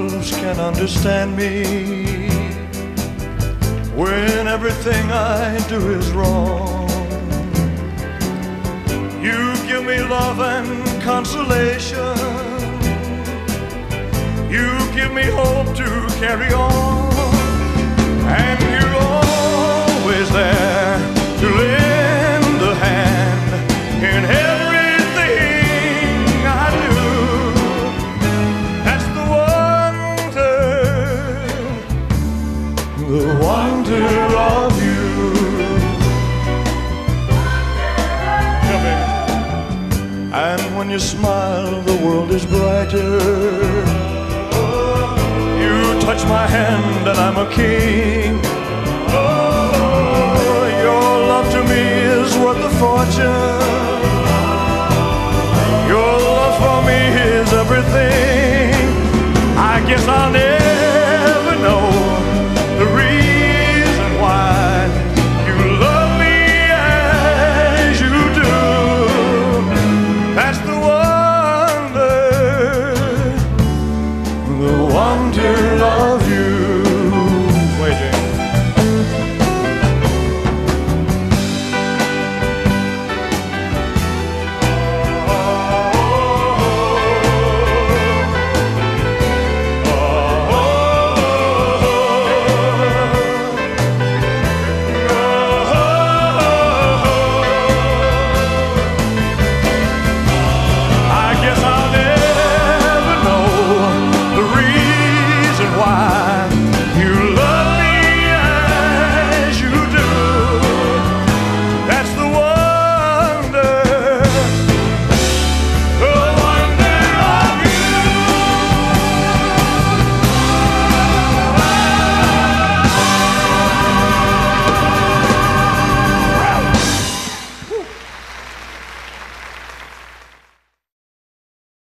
else can understand me when everything I do is wrong. You give me love and consolation. You give me hope to carry on. And you're always there to lend a hand in everything I do. That's the wonder of you. Yeah, baby. And when you smile, the world is brighter. You touch my hand and I'm a king. Oh, your love to me is worth a fortune. Your love for me is everything. I guess I'll never know the reason why you love me as you do. That's the wonder